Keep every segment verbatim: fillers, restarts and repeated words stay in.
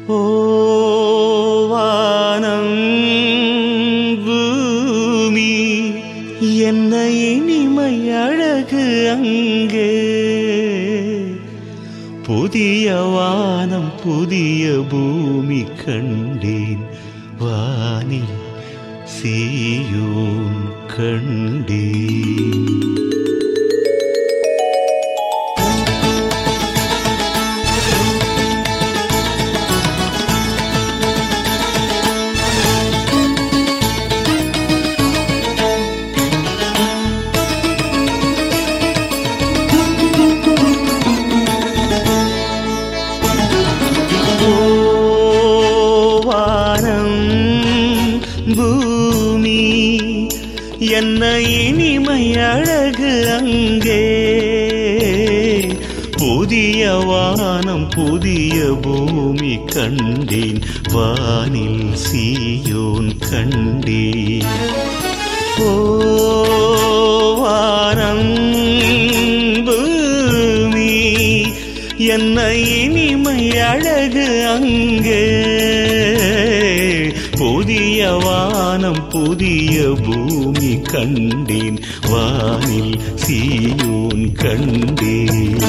ஓ வானம் பூமி என்ன இனிமை அழகு அங்கே, புதிய வானம் புதிய பூமி கண்டேன், வானில் சீயோன் கண்டேன். பூமி என்ன இனிமை அழகு அங்கே, புதிய வானம் புதிய பூமி கண்டேன், வானில் சீயோன் கண்டேன். ஓ வானம் பூமி என்ன இனிமை அழகு அங்கே, புதிய வானம் புதிய பூமி கண்டேன், வானில் சீயோன் கண்டேன்.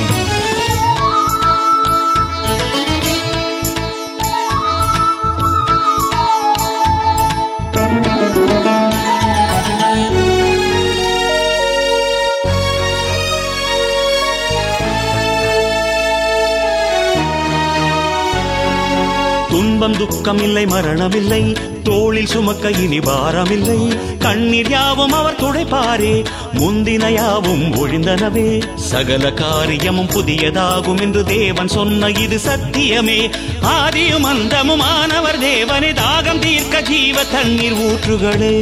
துன்பம் துக்கம் இல்லை மரணமில்லை, தோளில் சுமக்க இனி பாரமில்லை, கண்ணீர் யாவும் அவர் துடைப்பாரே, முந்தின யாவும் ஒழிந்தனவே, சகல காரியமும் புதியதாகும் என்று தேவன் சொன்ன இது சத்தியமே. ஆதியும் அந்தமும் ஆனவர் தேவனே, தாகம் தீர்க்க ஜீவ தண்ணீர் ஊற்றுகளை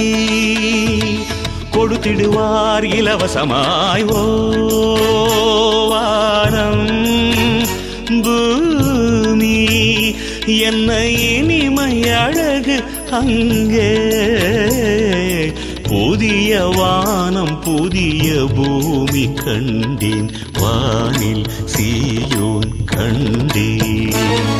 கொடுத்திடுவார் இலவசமாய். ஓ வானம் பூமி என்ன இனிமை அழகு அங்கே, புதிய வானம் புதிய பூமி கண்டேன், வானில் சீயோன் கண்டேன்.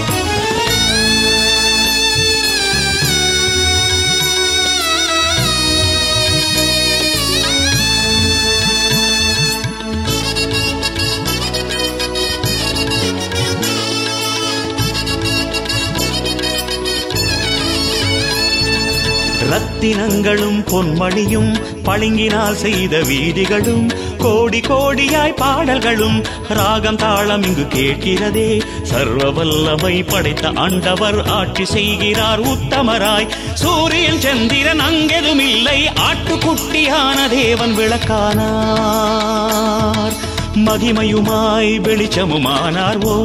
ரத்தினங்களும் பொன்மணியும் பளிங்கினால் செய்த வீதிகளும், கோடி கோடியாய் பாடல்களும், ராகம் தாளம் இங்கு கேட்கிறதே, சர்வ வல்லமை படைத்த ஆண்டவர் ஆட்சி செய்கிறார் உத்தமராய். சூரியன் சந்திரன் அங்கெதும் இல்லை, ஆட்டுக்குட்டியான தேவன் விளக்கானார், மகிமையுமாய் வெளிச்சமுமானார். ஓ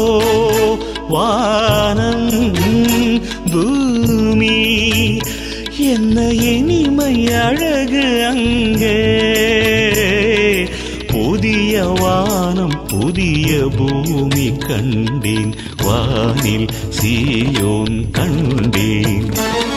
வானம் பூமி என்ன இனிமை அழகு அங்கே, புதிய வானம் புதிய பூமி கண்டேன், வானில் சீயோன் கண்டேன்.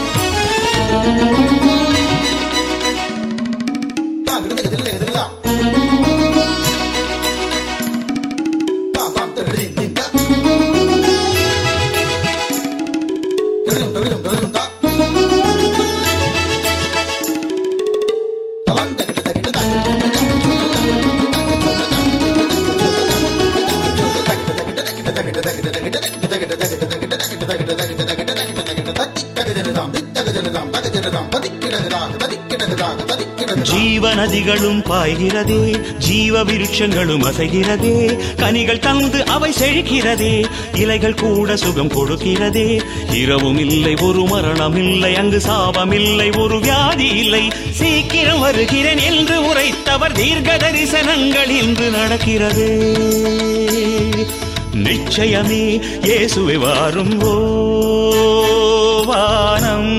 ஜீவ நதிகளும் பாய்கிறதே, ஜீவ விருட்சங்களும் அசைகிறதே, கனிகள் தந்து அவை செழிக்கிறதே, இலைகள் கூட சுகம் கொடுக்கிறதே, இரவும் இல்லை ஒரு மரணம் இல்லை, அங்கு சாபம் இல்லை ஒரு வியாதி இல்லை, சீக்கிரம் வருகிறேன் என்று உரைத்தவர் தீர்க்க தரிசனங்கள் இன்று நடக்கிறதே, நிச்சயமே இயேசுவே வாரும். ஓ வானம்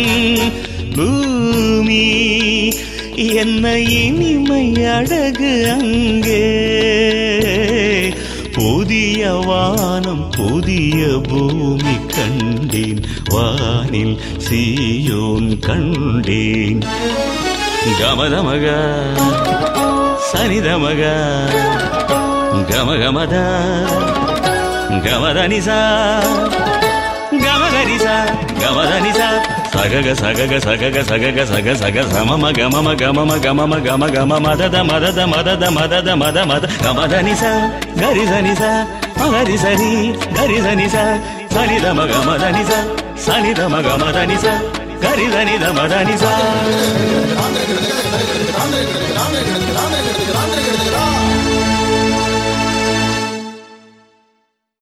பூமி என்ன இனிமை அழகு அங்கே, புதிய வானம் புதிய பூமி கண்டேன், வானில் சீயோன் கண்டேன். கமதமக சனிதமக கமகமத గమదనిసా గమదనిసా గమదనిసా సగగ సగగ సగగ సగగ సగ సగ సమమ గమమ గమమ గమమ గమ గమ మదద మదద మదద మదద మద మద గమదనిసా గరిజనిసా మగరిసరి గరిజనిసా సనిదమ గమదనిసా సనిదమ గమదనిసా గరిజనిద మదనిసా